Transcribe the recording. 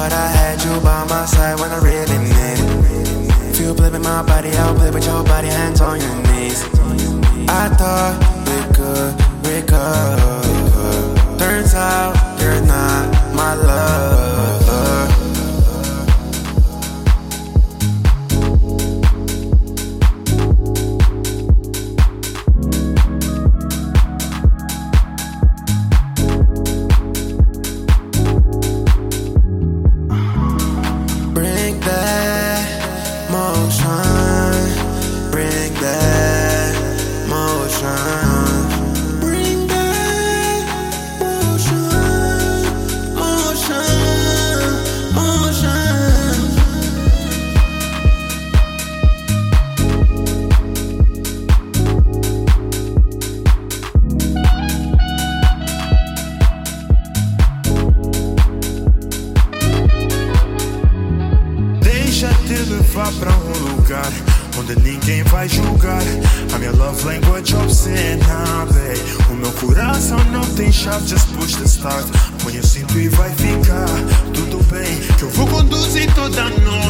thought I had you by my side when I really need it. Feel flipping my body, I'll play with your body, hands on your knees. I thought we could recover. Turns out you're not my lover. Levar pra lugar onde ninguém vai julgar. A minha love language obscena, véi. O meu coração não tem chave, just push the start. Põe o cinto e vai ficar tudo bem, que eu vou conduzir toda noite.